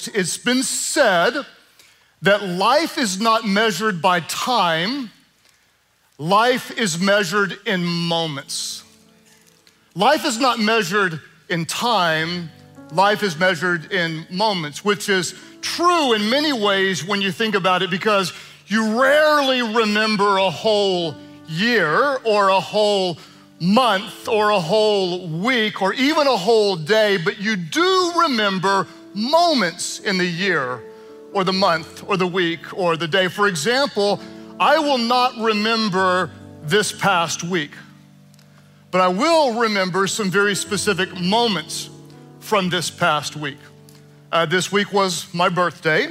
It's been said that life is not measured by time, life is measured in moments. Life is not measured in time, life is measured in moments, which is true in many ways when you think about it, because you rarely remember a whole year or a whole month or a whole week or even a whole day, but you do remember moments in the year or the month or the week or the day. For example, I will not remember this past week, but I will remember some very specific moments from this past week. This week was my birthday.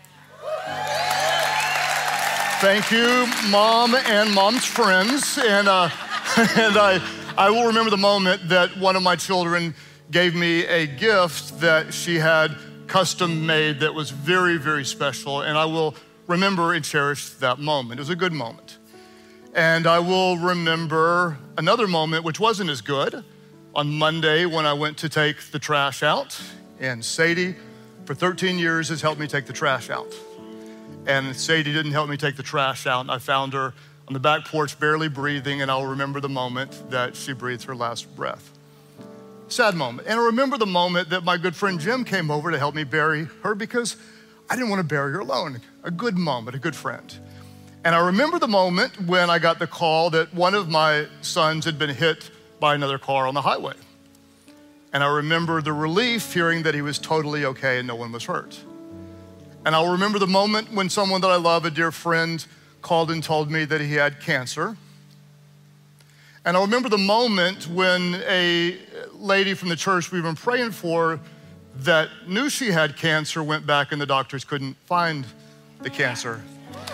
Thank you, Mom and Mom's friends. And I will remember the moment that one of my children gave me a gift that she had custom made that was very, very special. And I will remember and cherish that moment. It was a good moment. And I will remember another moment which wasn't as good on Monday when I went to take the trash out. And Sadie, for 13 years, has helped me take the trash out. And Sadie didn't help me take the trash out. And I found her on the back porch, barely breathing, and I'll remember the moment that she breathed her last breath. Sad moment. And I remember the moment that my good friend Jim came over to help me bury her because I didn't want to bury her alone. A good moment, a good friend. And I remember the moment when I got the call that one of my sons had been hit by another car on the highway. And I remember the relief hearing that he was totally okay and no one was hurt. And I'll remember the moment when someone that I love, a dear friend, called and told me that he had cancer. And I remember the moment when a lady from the church we've been praying for that knew she had cancer went back and the doctors couldn't find the cancer.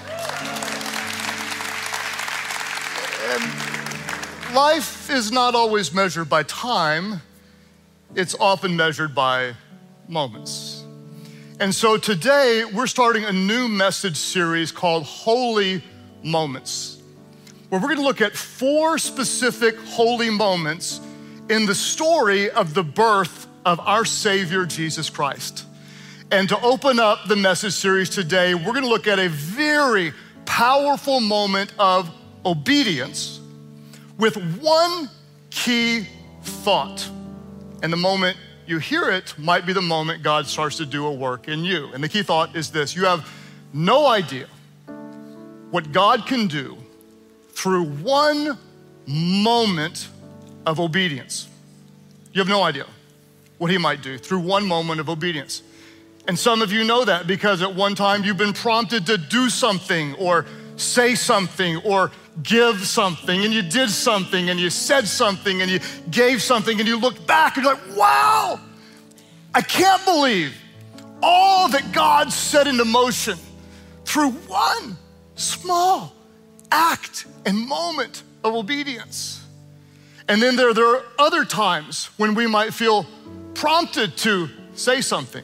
And life is not always measured by time, it's often measured by moments. And so today we're starting a new message series called Holy Moments, where we're gonna look at 4 specific holy moments in the story of the birth of our Savior, Jesus Christ. And to open up the message series today, we're gonna look at a very powerful moment of obedience with one key thought. And the moment you hear it might be the moment God starts to do a work in you. And the key thought is this: you have no idea what God can do through one moment of obedience. You have no idea what he might do through one moment of obedience. And some of you know that because at one time you've been prompted to do something or say something or give something, and you did something and you said something and you gave something, and you look back and you're like, wow, I can't believe all that God set into motion through one small act and moment of obedience. And then there are other times when we might feel prompted to say something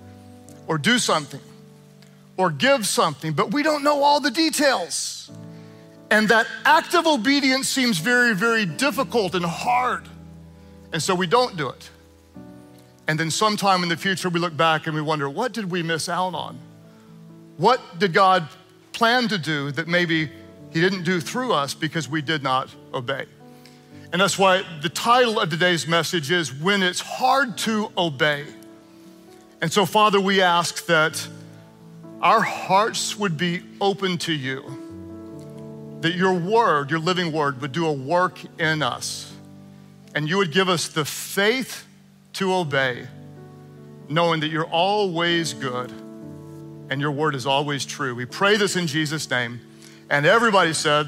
or do something or give something, but we don't know all the details. And that act of obedience seems very, very difficult and hard. And so we don't do it. And then sometime in the future, we look back and we wonder, what did we miss out on? What did God plan to do that maybe he didn't do through us because we did not obey? And that's why the title of today's message is When It's Hard to Obey. And so, Father, we ask that our hearts would be open to you, that your word, your living word, would do a work in us, and you would give us the faith to obey, knowing that you're always good and your word is always true. We pray this in Jesus' name. And everybody said,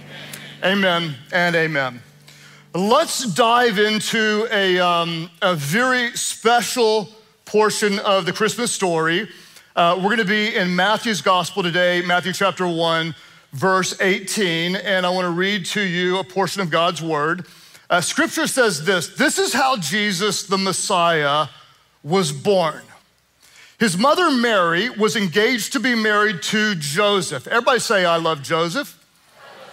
amen and amen. Let's dive into a very special portion of the Christmas story. We're gonna be in Matthew's gospel today, Matthew chapter 1, verse 18, and I wanna read to you a portion of God's word. Scripture says this is how Jesus, the Messiah, was born. His mother Mary was engaged to be married to Joseph. Everybody say, I love Joseph.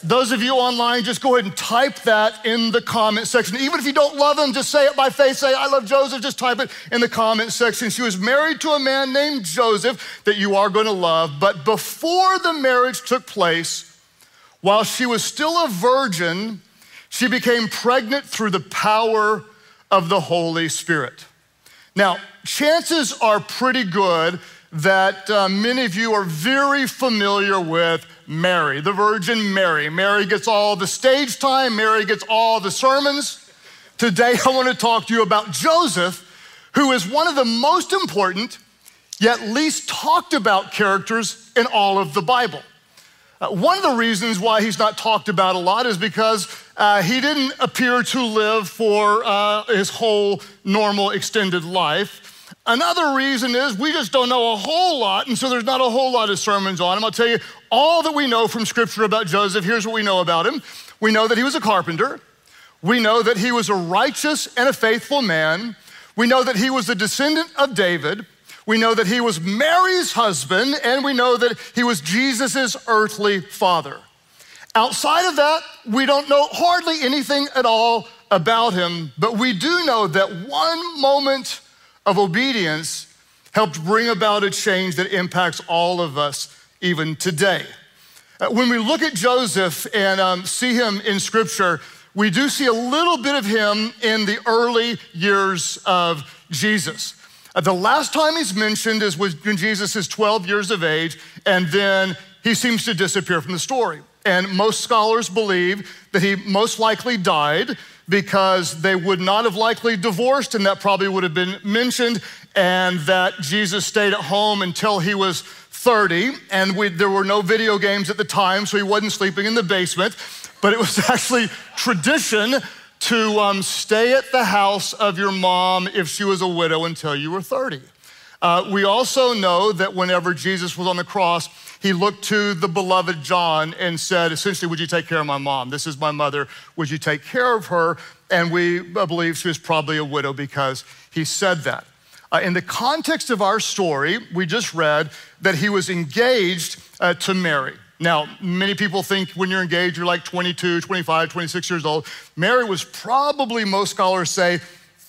Those of you online, just go ahead and type that in the comment section. Even if you don't love him, just say it by faith. Say, I love Joseph. Just type it in the comment section. She was married to a man named Joseph that you are going to love. But before the marriage took place, while she was still a virgin, she became pregnant through the power of the Holy Spirit. Now, chances are pretty good that many of you are very familiar with Mary, the Virgin Mary. Mary gets all the stage time. Mary gets all the sermons. Today, I want to talk to you about Joseph, who is one of the most important, yet least talked about characters in all of the Bible. One of the reasons why he's not talked about a lot is because he didn't appear to live for his whole normal extended life. Another reason is we just don't know a whole lot, and so there's not a whole lot of sermons on him. I'll tell you all that we know from Scripture about Joseph. Here's what we know about him. We know that he was a carpenter. We know that he was a righteous and a faithful man. We know that he was a descendant of David. We know that he was Mary's husband, and we know that he was Jesus's earthly father. Outside of that, we don't know hardly anything at all about him, but we do know that one moment of obedience helped bring about a change that impacts all of us even today. When we look at Joseph and see him in Scripture, we do see a little bit of him in the early years of Jesus. The last time he's mentioned is when Jesus is 12 years of age, and then he seems to disappear from the story. And most scholars believe that he most likely died because they would not have likely divorced, and that probably would have been mentioned, and that Jesus stayed at home until he was 30, and there were no video games at the time, so he wasn't sleeping in the basement, but it was actually tradition to stay at the house of your mom if she was a widow until you were 30. We also know that whenever Jesus was on the cross, he looked to the beloved John and said, essentially, would you take care of my mom? This is my mother. Would you take care of her? And we believe she was probably a widow because he said that. In the context of our story, we just read that he was engaged to Mary. Now, many people think when you're engaged, you're like 22, 25, 26 years old. Mary was probably, most scholars say,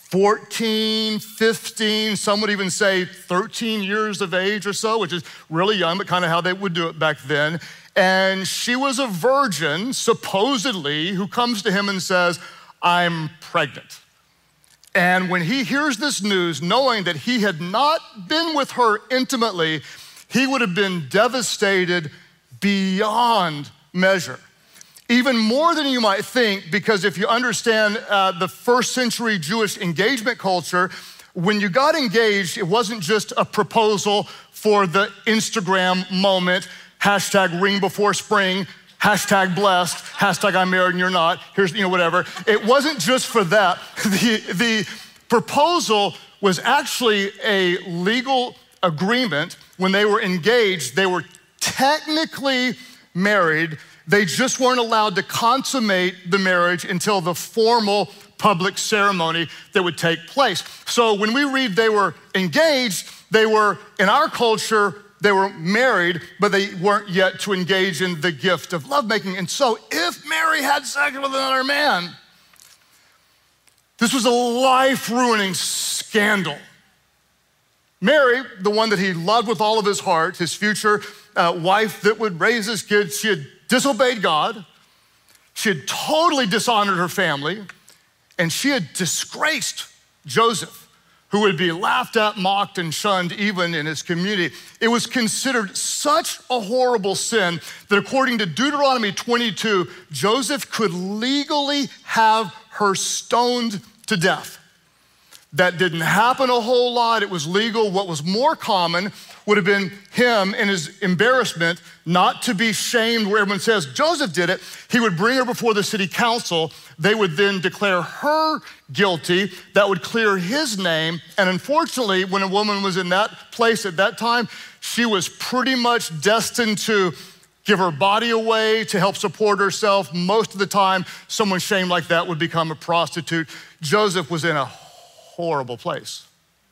14, 15, some would even say 13 years of age or so, which is really young, but kind of how they would do it back then. And she was a virgin, supposedly, who comes to him and says, I'm pregnant. And when he hears this news, knowing that he had not been with her intimately, he would have been devastated beyond measure. Even more than you might think, because if you understand the first century Jewish engagement culture, when you got engaged, it wasn't just a proposal for the Instagram moment, hashtag ring before spring, hashtag blessed, hashtag I'm married and you're not, here's, whatever. It wasn't just for that. The proposal was actually a legal agreement. When they were engaged, they were technically married. They just weren't allowed to consummate the marriage until the formal public ceremony that would take place. So when we read they were engaged, they were, in our culture, they were married, but they weren't yet to engage in the gift of lovemaking. And so if Mary had sex with another man, this was a life-ruining scandal. Mary, the one that he loved with all of his heart, his future wife that would raise his kids, she had disobeyed God, she had totally dishonored her family, and she had disgraced Joseph, who would be laughed at, mocked, and shunned even in his community. It was considered such a horrible sin that according to Deuteronomy 22, Joseph could legally have her stoned to death. That didn't happen a whole lot. It was legal. What was more common would have been him in his embarrassment, not to be shamed where everyone says Joseph did it. He would bring her before the city council. They would then declare her guilty. That would clear his name. And unfortunately, when a woman was in that place at that time, she was pretty much destined to give her body away to help support herself. Most of the time, someone shamed like that would become a prostitute. Joseph was in a horrible place.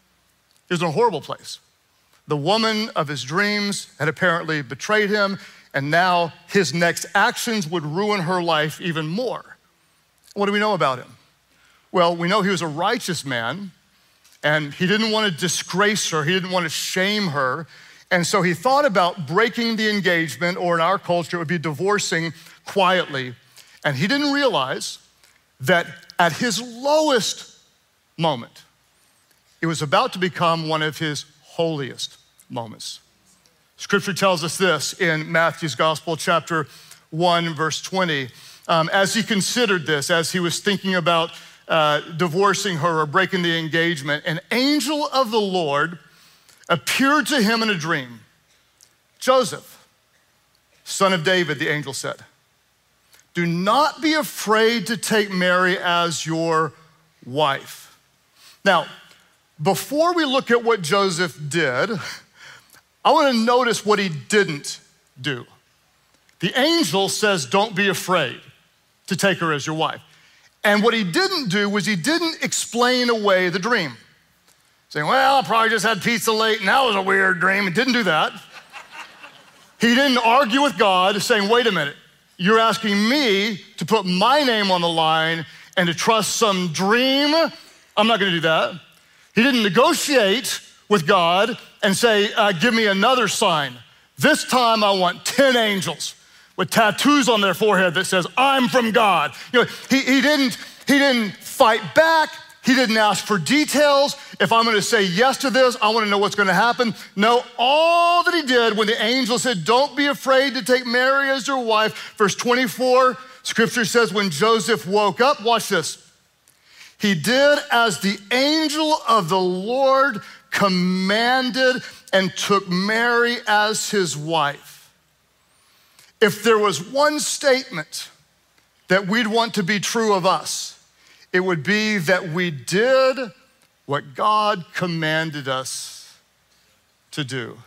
He was in a horrible place. The woman of his dreams had apparently betrayed him, And now his next actions would ruin her life even more. What do we know about him? Well, we know he was a righteous man, and he didn't want to disgrace her. He didn't want to shame her. And so he thought about breaking the engagement, or in our culture, it would be divorcing quietly. And he didn't realize that at his lowest moment, it was about to become one of his holiest moments. Scripture tells us this in Matthew's Gospel, chapter 1, verse 20. As he considered this, as he was thinking about divorcing her or breaking the engagement, an angel of the Lord appeared to him in a dream. Joseph, son of David, the angel said, do not be afraid to take Mary as your wife. Now, before we look at what Joseph did, I want to notice what he didn't do. The angel says, don't be afraid to take her as your wife. And what he didn't do was he didn't explain away the dream. Saying, well, I probably just had pizza late and that was a weird dream. He didn't do that. He didn't argue with God saying, wait a minute, you're asking me to put my name on the line and to trust some dream? I'm not gonna do that. He didn't negotiate with God and say, give me another sign. This time I want 10 angels with tattoos on their forehead that says, I'm from God. You know, he didn't fight back. He didn't ask for details. If I'm gonna say yes to this, I wanna know what's gonna happen. No, all that he did when the angel said, don't be afraid to take Mary as your wife, verse 24, scripture says when Joseph woke up, watch this. He did as the angel of the Lord commanded and took Mary as his wife. If there was one statement that we'd want to be true of us, it would be that we did what God commanded us to do.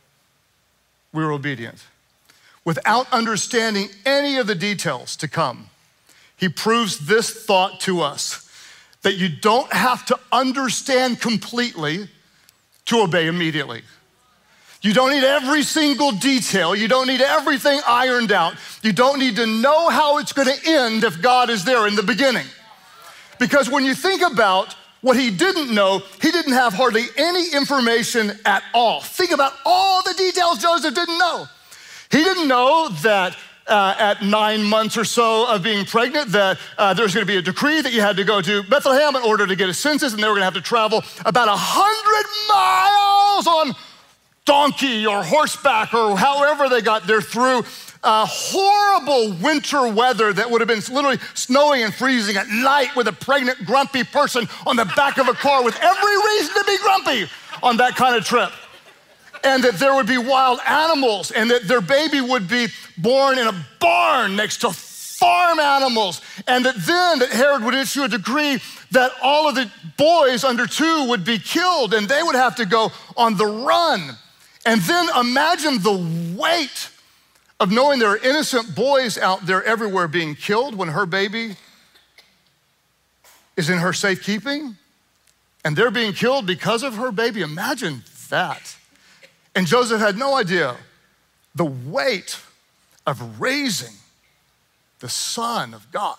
We were obedient. Without understanding any of the details to come, he proves this thought to us, that you don't have to understand completely to obey immediately. You don't need every single detail. You don't need everything ironed out. You don't need to know how it's gonna end if God is there in the beginning. Because when you think about what he didn't know, he didn't have hardly any information at all. Think about all the details Joseph didn't know. He didn't know that at 9 months or so of being pregnant that there was gonna be a decree that you had to go to Bethlehem in order to get a census, and they were gonna have to travel about 100 miles on donkey or horseback or however they got there through horrible winter weather that would have been literally snowing and freezing at night with a pregnant, grumpy person on the back of a car with every reason to be grumpy on that kind of trip. And that there would be wild animals, and that their baby would be born in a barn next to farm animals, and that Herod would issue a decree that all of the boys under 2 would be killed, and they would have to go on the run. And then imagine the weight of knowing there are innocent boys out there everywhere being killed when her baby is in her safekeeping, and they're being killed because of her baby. Imagine that. And Joseph had no idea the weight of raising the Son of God.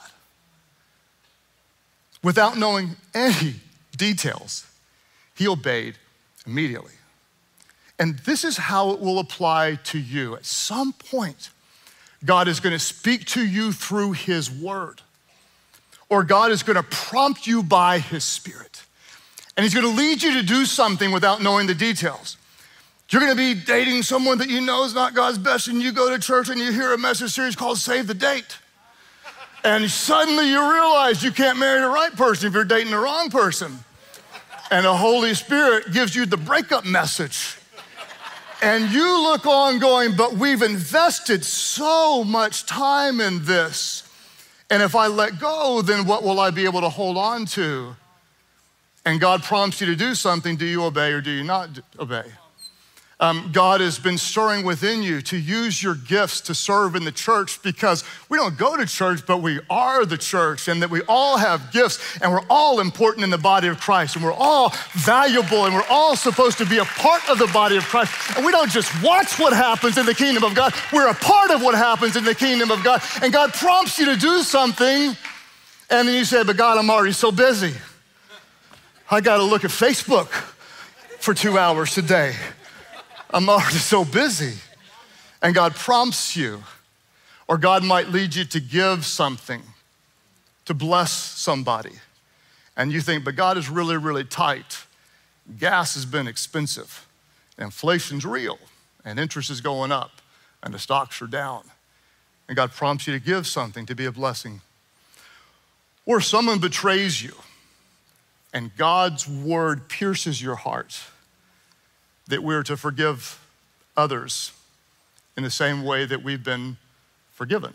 Without knowing any details, he obeyed immediately. And this is how it will apply to you. At some point, God is gonna speak to you through his word, or God is gonna prompt you by his Spirit. And he's gonna lead you to do something without knowing the details. You're gonna be dating someone that you know is not God's best, and you go to church and you hear a message series called Save the Date. And suddenly you realize you can't marry the right person if you're dating the wrong person. And the Holy Spirit gives you the breakup message. And you look on going, but we've invested so much time in this. And if I let go, then what will I be able to hold on to? And God prompts you to do something. Do you obey or do you not obey? God has been stirring within you to use your gifts to serve in the church, because we don't go to church, but we are the church, and that we all have gifts, and we're all important in the body of Christ, and we're all valuable, and we're all supposed to be a part of the body of Christ. And we don't just watch what happens in the kingdom of God, we're a part of what happens in the kingdom of God. And God prompts you to do something, and then you say, but God, I'm already so busy. I gotta look at Facebook for 2 hours today. I'm already so busy. And God prompts you, or God might lead you to give something, to bless somebody. And you think, but God is really, really tight. Gas has been expensive. Inflation's real, and interest is going up, and the stocks are down. And God prompts you to give something, to be a blessing. Or someone betrays you, and God's word pierces your heart, that we're to forgive others in the same way that we've been forgiven.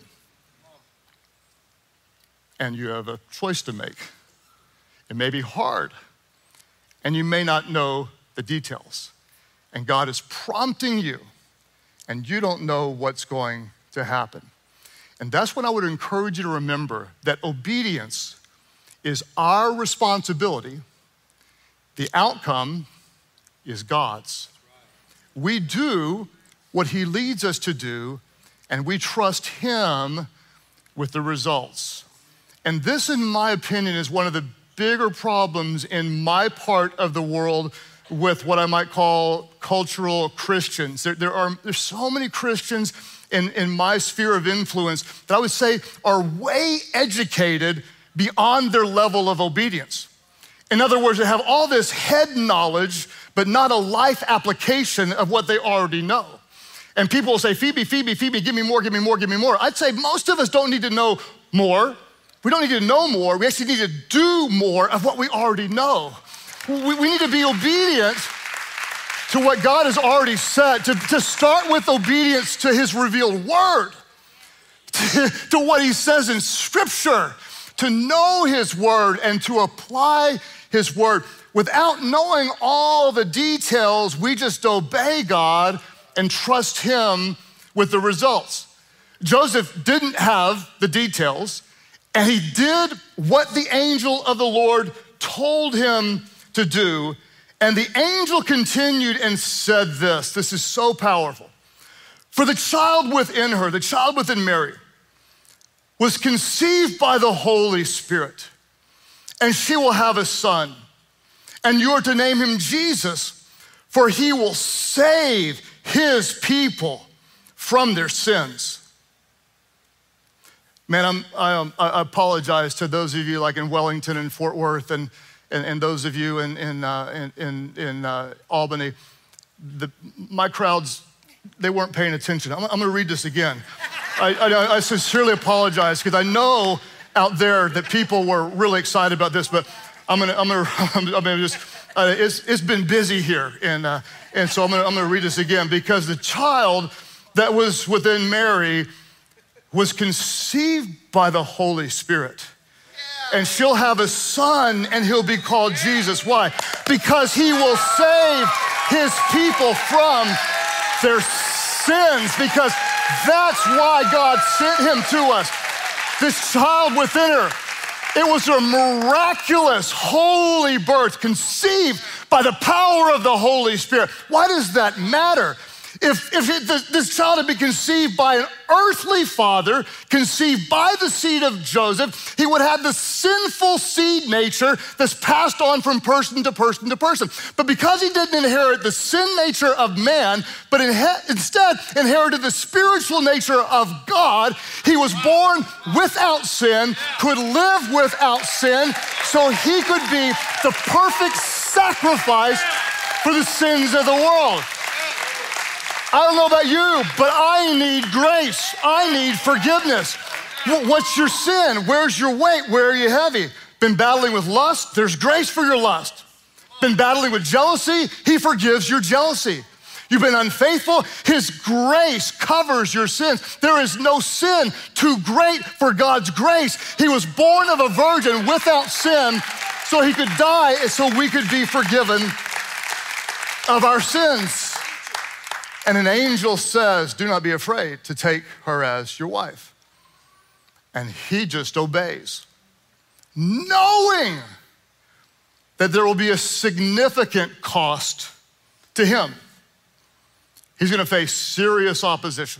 And you have a choice to make. It may be hard, and you may not know the details. And God is prompting you, and you don't know what's going to happen. And that's when I would encourage you to remember that obedience is our responsibility. The outcome is God's. We do what he leads us to do, and we trust him with the results. And this, in my opinion, is one of the bigger problems in my part of the world with what I might call cultural Christians. There's so many Christians in my sphere of influence that I would say are way educated beyond their level of obedience. In other words, they have all this head knowledge, but not a life application of what they already know. And people will say, Phoebe, give me more, give me more, give me more. I'd say most of us don't need to know more. We don't need to know more. We actually need to do more of what we already know. We need to be obedient to what God has already said, to start with obedience to his revealed word, to what he says in scripture, to know his word and to apply his word. Without knowing all the details, we just obey God and trust him with the results. Joseph didn't have the details, and he did what the angel of the Lord told him to do. And the angel continued and said this is so powerful. For the child within her, the child within Mary, was conceived by the Holy Spirit, and she will have a son, and you are to name him Jesus, for he will save his people from their sins. Man, I apologize to those of you like in Wellington and Fort Worth and those of you in Albany. My crowds, they weren't paying attention. I'm gonna read this again. I sincerely apologize, because I know out there that people were really excited about this, but I'm gonna just, it's been busy here, and so I'm gonna read this again, because the child that was within Mary was conceived by the Holy Spirit. And she'll have a son, and he'll be called Jesus. Why? Because he will save his people from their sins, because that's why God sent him to us. This child within her, it was a miraculous, holy birth, conceived by the power of the Holy Spirit. Why does that matter? If this child had been conceived by an earthly father, conceived by the seed of Joseph, he would have the sinful seed nature that's passed on from person to person to person. But because he didn't inherit the sin nature of man, but instead inherited the spiritual nature of God, he was born without sin, could live without sin, so he could be the perfect sacrifice for the sins of the world. I don't know about you, but I need grace. I need forgiveness. What's your sin? Where's your weight? Where are you heavy? Been battling with lust? There's grace for your lust. Been battling with jealousy? He forgives your jealousy. You've been unfaithful? His grace covers your sins. There is no sin too great for God's grace. He was born of a virgin without sin, so he could die so we could be forgiven of our sins. And an angel says, do not be afraid to take her as your wife. And he just obeys, knowing that there will be a significant cost to him. He's gonna face serious opposition.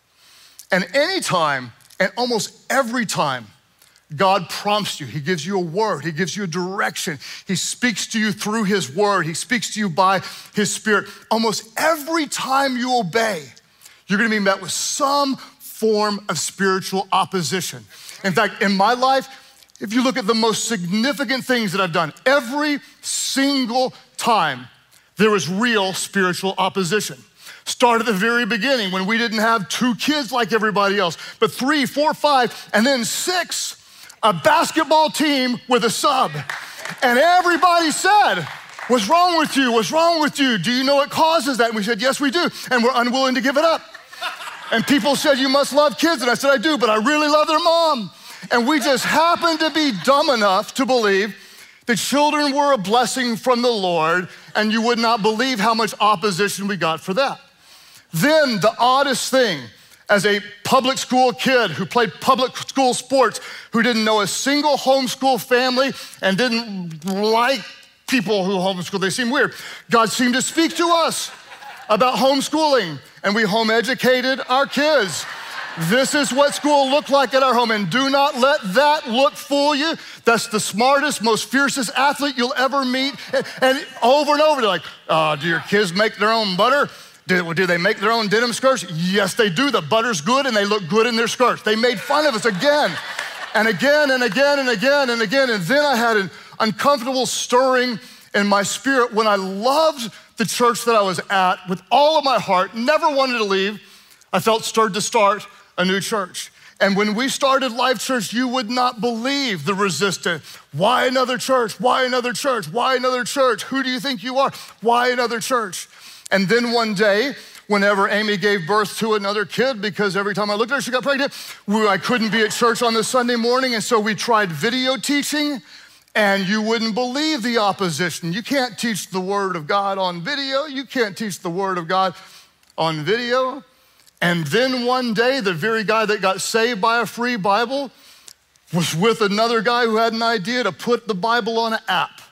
And anytime, and almost every time, God prompts you, he gives you a word, he gives you a direction, he speaks to you through his word, he speaks to you by his Spirit. Almost every time you obey, you're gonna be met with some form of spiritual opposition. In fact, in my life, if you look at the most significant things that I've done, every single time there was real spiritual opposition. Start at the very beginning when we didn't have 2 kids like everybody else, but 3, 4, 5, and then 6, a basketball team with a sub. And everybody said, what's wrong with you? What's wrong with you? Do you know what causes that? And we said, yes, we do. And we're unwilling to give it up. And people said, you must love kids. And I said, I do, but I really love their mom. And we just happened to be dumb enough to believe that children were a blessing from the Lord, and you would not believe how much opposition we got for that. Then the oddest thing, as a public school kid who played public school sports, who didn't know a single homeschool family and didn't like people who homeschool, they seemed weird. God seemed to speak to us about homeschooling, and we home educated our kids. This is what school looked like at our home, and do not let that look fool you. That's the smartest, most fiercest athlete you'll ever meet. And over, they're like, do your kids make their own butter? Do they make their own denim skirts? Yes, they do. The butter's good and they look good in their skirts. They made fun of us again and again and again and again and again. And then I had an uncomfortable stirring in my spirit when I loved the church that I was at with all of my heart, never wanted to leave. I felt stirred to start a new church. And when we started Life Church, you would not believe the resistance. Why another church? Why another church? Why another church? Who do you think you are? Why another church? And then one day, whenever Amy gave birth to another kid, because every time I looked at her, she got pregnant, I couldn't be at church on the Sunday morning, and so we tried video teaching, and you wouldn't believe the opposition. You can't teach the Word of God on video. You can't teach the Word of God on video. And then one day, the very guy that got saved by a free Bible was with another guy who had an idea to put the Bible on an app.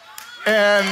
And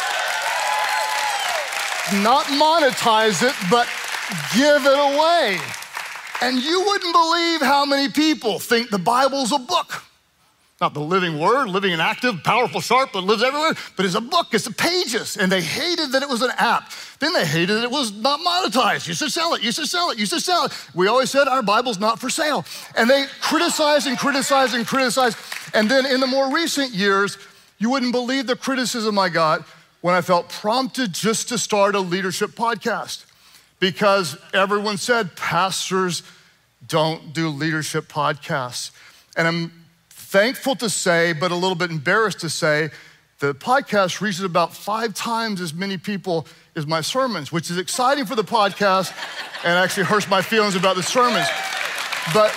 not monetize it, but give it away. And you wouldn't believe how many people think the Bible's a book. Not the living word, living and active, powerful, sharp, that lives everywhere, but it's a book, it's the pages. And they hated that it was an app. Then they hated that it was not monetized. You should sell it, you should sell it, you should sell it. We always said our Bible's not for sale. And they criticized and criticized and criticized. And then in the more recent years, you wouldn't believe the criticism I got when I felt prompted just to start a leadership podcast, because everyone said pastors don't do leadership podcasts. And I'm thankful to say, but a little bit embarrassed to say, the podcast reaches about 5 times as many people as my sermons, which is exciting for the podcast and actually hurts my feelings about the sermons. But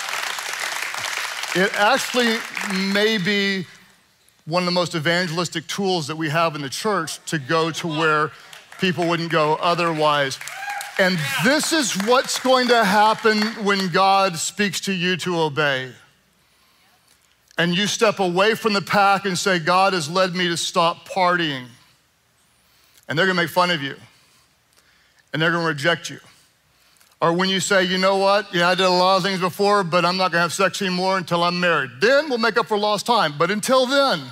it actually may be one of the most evangelistic tools that we have in the church to go to where people wouldn't go otherwise. And this is what's going to happen when God speaks to you to obey. And you step away from the pack and say, God has led me to stop partying. And they're gonna make fun of you. And they're gonna reject you. Or when you say, you know what? Yeah, I did a lot of things before, but I'm not gonna have sex anymore until I'm married. Then we'll make up for lost time. But until then,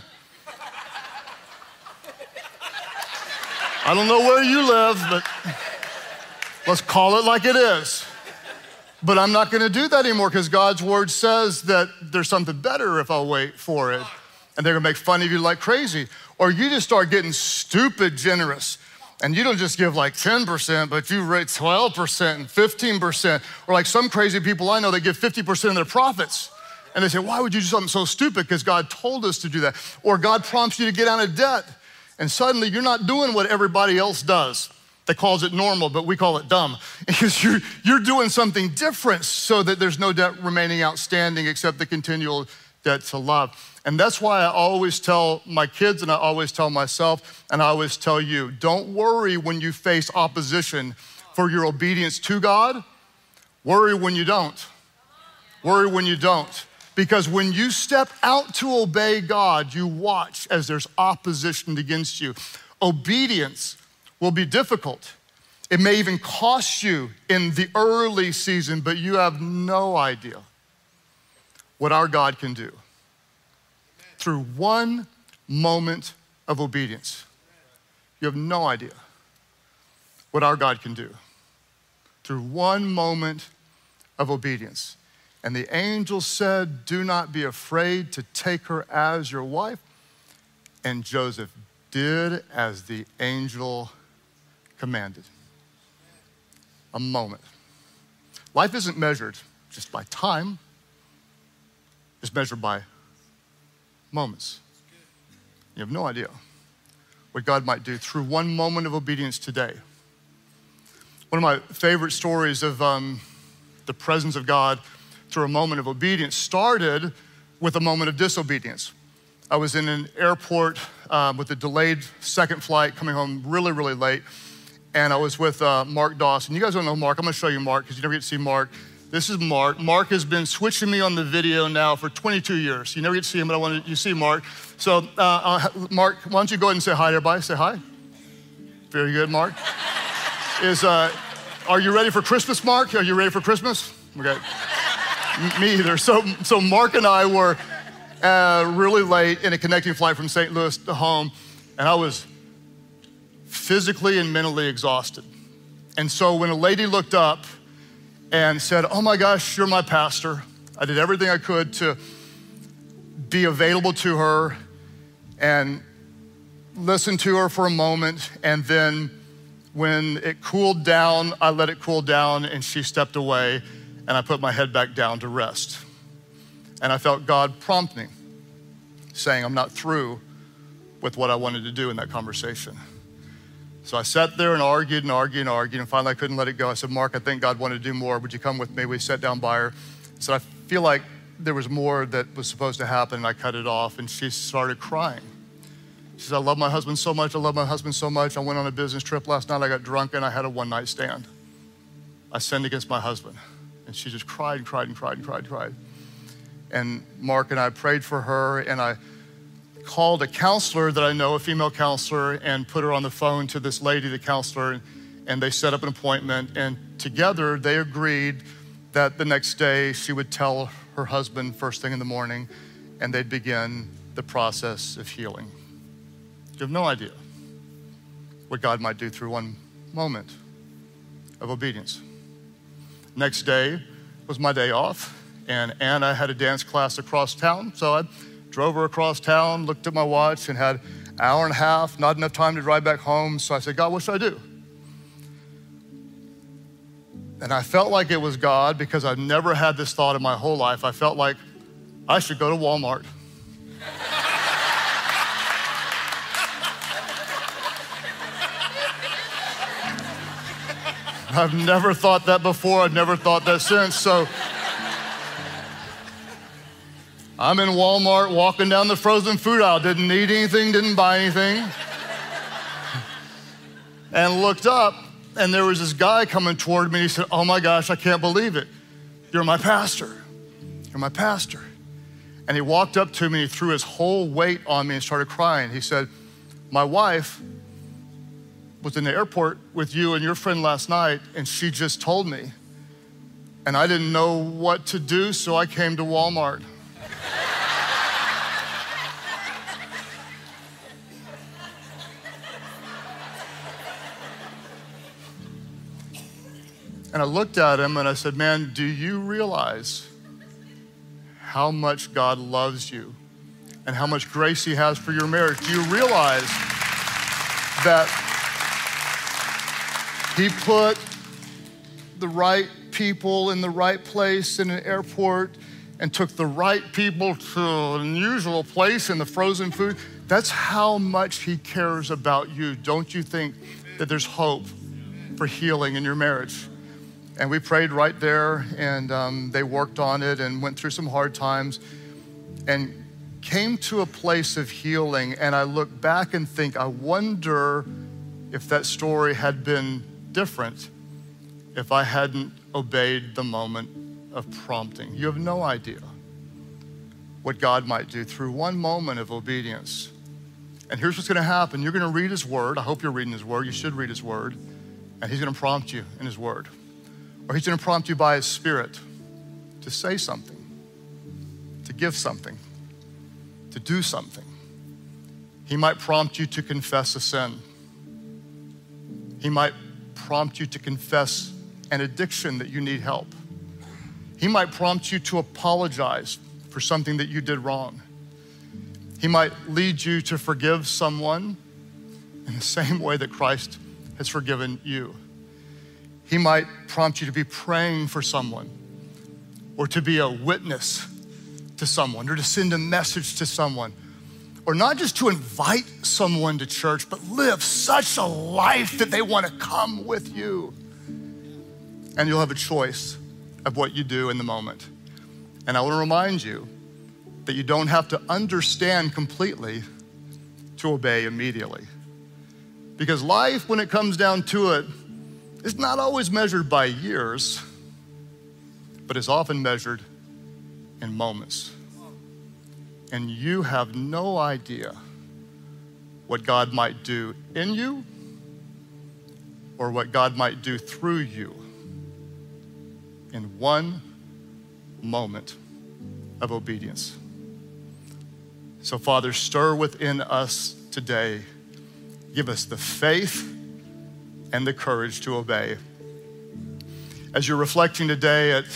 I don't know where you live, but let's call it like it is. But I'm not gonna do that anymore because God's word says that there's something better if I'll wait for it. And they're gonna make fun of you like crazy. Or you just start getting stupid generous. And you don't just give like 10%, but you rate 12% and 15%. Or like some crazy people I know that give 50% of their profits. And they say, why would you do something so stupid? Because God told us to do that. Or God prompts you to get out of debt. And suddenly you're not doing what everybody else does. That calls it normal, but we call it dumb. Because you're doing something different so that there's no debt remaining outstanding except the continual debt to love. And that's why I always tell my kids and I always tell myself and I always tell you, don't worry when you face opposition for your obedience to God, worry when you don't. Worry when you don't. Because when you step out to obey God, you watch as there's opposition against you. Obedience will be difficult. It may even cost you in the early season, but you have no idea what our God can do through one moment of obedience. You have no idea what our God can do through one moment of obedience. And the angel said, do not be afraid to take her as your wife. And Joseph did as the angel commanded. A moment. Life isn't measured just by time. It's measured by moments. You have no idea what God might do through one moment of obedience today. One of my favorite stories of the presence of God through a moment of obedience started with a moment of disobedience. I was in an airport with a delayed second flight coming home really, really late. And I was with Mark Dawson. You guys don't know Mark. I'm gonna show you Mark because you never get to see Mark. This is Mark. Mark has been switching me on the video now for 22 years. You never get to see him, but I want you to see Mark. So Mark, why don't you go ahead and say hi to everybody? Say hi. Very good, Mark. Are you ready for Christmas, Mark? Are you ready for Christmas? Okay. Me either. So Mark and I were really late in a connecting flight from St. Louis to home, and I was physically and mentally exhausted. And so when a lady looked up and said, oh my gosh, you're my pastor, I did everything I could to be available to her and listen to her for a moment. And then when it cooled down, I let it cool down and she stepped away and I put my head back down to rest. And I felt God prompt me, saying I'm not through with what I wanted to do in that conversation. So I sat there and argued, and finally I couldn't let it go. I said, Mark, I think God wanted to do more. Would you come with me? We sat down by her. I said, I feel like there was more that was supposed to happen, and I cut it off, and she started crying. She said, I love my husband so much. I love my husband so much. I went on a business trip last night. I got drunk, and I had a one-night stand. I sinned against my husband. And she just cried. And Mark and I prayed for her, and I called a counselor that I know, a female counselor, and put her on the phone to this lady, the counselor, and they set up an appointment. And together they agreed that the next day she would tell her husband first thing in the morning, and they'd begin the process of healing. You have no idea what God might do through one moment of obedience. Next day was my day off, and Anna had a dance class across town, so I drove her across town, looked at my watch, and had an hour and a half, not enough time to drive back home. So I said, God, what should I do? And I felt like it was God because I've never had this thought in my whole life. I felt like I should go to Walmart. I've never thought that before. I've never thought that since. So I'm in Walmart walking down the frozen food aisle, didn't need anything, didn't buy anything. And looked up, and there was this guy coming toward me. He said, oh my gosh, I can't believe it. You're my pastor. You're my pastor. And he walked up to me, he threw his whole weight on me and started crying. He said, my wife was in the airport with you and your friend last night, and she just told me. And I didn't know what to do, so I came to Walmart. And I looked at him and I said, man, do you realize how much God loves you and how much grace he has for your marriage? Do you realize that he put the right people in the right place in an airport and took the right people to an unusual place in the frozen food? That's how much he cares about you. Don't you think that there's hope for healing in your marriage? And we prayed right there, and they worked on it and went through some hard times and came to a place of healing. And I look back and think, I wonder if that story had been different if I hadn't obeyed the moment of prompting. You have no idea what God might do through one moment of obedience. And here's what's gonna happen. You're gonna read his word. I hope you're reading his word. You should read his word. And he's gonna prompt you in his word. Or he's gonna prompt you by his spirit to say something, to give something, to do something. He might prompt you to confess a sin. He might prompt you to confess an addiction that you need help. He might prompt you to apologize for something that you did wrong. He might lead you to forgive someone in the same way that Christ has forgiven you. He might prompt you to be praying for someone, or to be a witness to someone, or to send a message to someone, or not just to invite someone to church, but live such a life that they want to come with you. And you'll have a choice of what you do in the moment. And I want to remind you that you don't have to understand completely to obey immediately. Because life, when it comes down to it, is not always measured by years, but is often measured in moments. And you have no idea what God might do in you or what God might do through you in one moment of obedience. So Father, stir within us today. Give us the faith and the courage to obey. As you're reflecting today in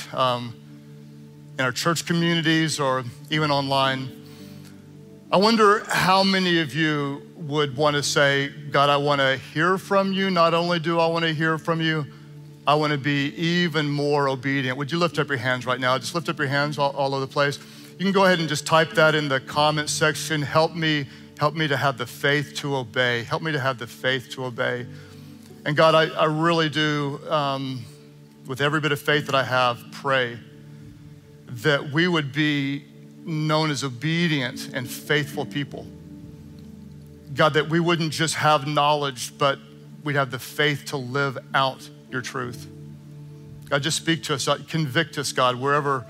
our church communities or even online, I wonder how many of you would want to say, God, I want to hear from you. Not only do I want to hear from you, I want to be even more obedient. Would you lift up your hands right now? Just lift up your hands all over the place. You can go ahead and just type that in the comment section. Help me to have the faith to obey. Help me to have the faith to obey. And God, I really do, with every bit of faith that I have, pray that we would be known as obedient and faithful people. God, that we wouldn't just have knowledge, but we'd have the faith to live out your truth. God, just speak to us, convict us, God, wherever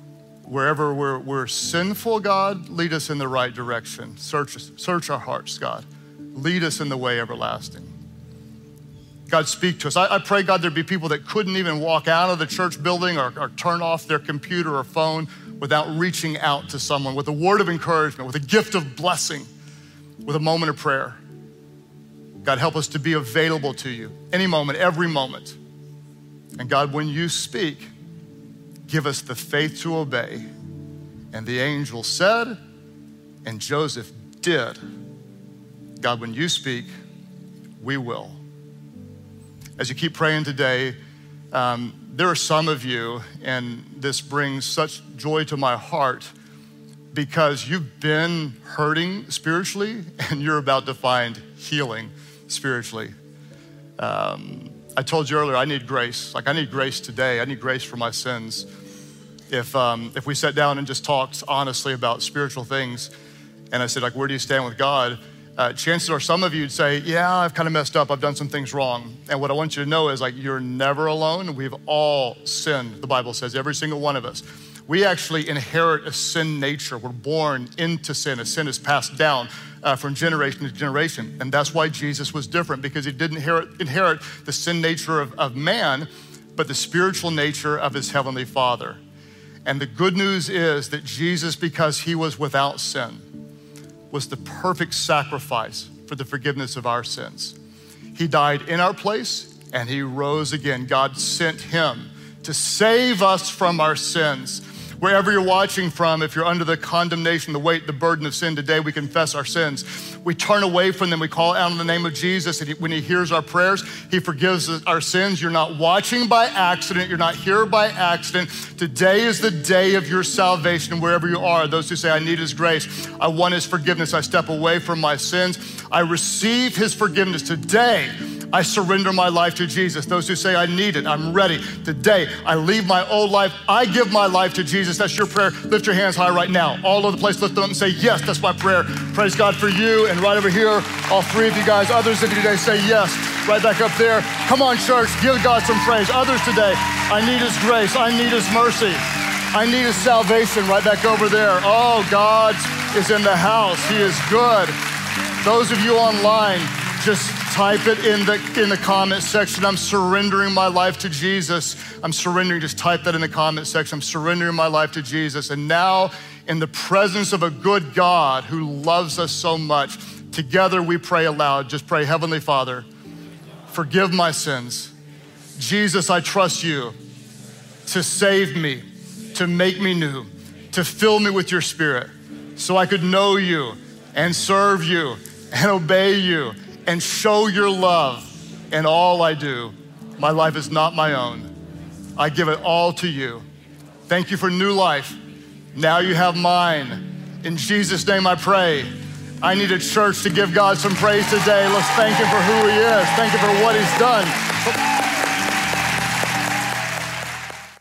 we're sinful, God, lead us in the right direction. Search our hearts, God. Lead us in the way everlasting. God, speak to us. I pray, God, there'd be people that couldn't even walk out of the church building or turn off their computer or phone without reaching out to someone with a word of encouragement, with a gift of blessing, with a moment of prayer. God, help us to be available to you any moment, every moment. And God, when you speak, give us the faith to obey. And the angel said, and Joseph did. God, when you speak, we will. As you keep praying today, there are some of you, and this brings such joy to my heart, because you've been hurting spiritually and you're about to find healing spiritually. I told you earlier, I need grace. I need grace today. I need grace for my sins. If we sat down and just talked honestly about spiritual things, and I said, where do you stand with God? Chances are some of you would say, yeah, I've kind of messed up. I've done some things wrong. And what I want you to know is you're never alone. We've all sinned, the Bible says, every single one of us. We actually inherit a sin nature. We're born into sin. A sin is passed down from generation to generation. And that's why Jesus was different, because he didn't inherit the sin nature of man, but the spiritual nature of his heavenly Father. And the good news is that Jesus, because he was without sin, was the perfect sacrifice for the forgiveness of our sins. He died in our place and he rose again. God sent him to save us from our sins. Wherever you're watching from, if you're under the condemnation, the weight, the burden of sin today, we confess our sins. We turn away from them. We call out in the name of Jesus. And when he hears our prayers, he forgives our sins. You're not watching by accident. You're not here by accident. Today is the day of your salvation. Wherever you are, those who say, I need his grace, I want his forgiveness, I step away from my sins, I receive his forgiveness today. I surrender my life to Jesus. Those who say, I need it, I'm ready. Today, I leave my old life. I give my life to Jesus. That's your prayer. Lift your hands high right now. All over the place, lift them up and say, yes, that's my prayer. Praise God for you. And right over here, all three of you guys, others of you today say yes. Right back up there. Come on, church, give God some praise. Others today, I need his grace. I need his mercy. I need his salvation. Right back over there. Oh, God is in the house. He is good. Those of you online, just type it in the comment section. I'm surrendering my life to Jesus. I'm surrendering. Just type that in the comment section. I'm surrendering my life to Jesus. And now, in the presence of a good God who loves us so much, together we pray aloud. Just pray, Heavenly Father, forgive my sins. Jesus, I trust you to save me, to make me new, to fill me with your Spirit so I could know you and serve you and obey you and show your love in all I do. My life is not my own. I give it all to you. Thank you for new life. Now you have mine. In Jesus' name I pray. I need a church to give God some praise today. Let's thank him for who he is. Thank him for what he's done.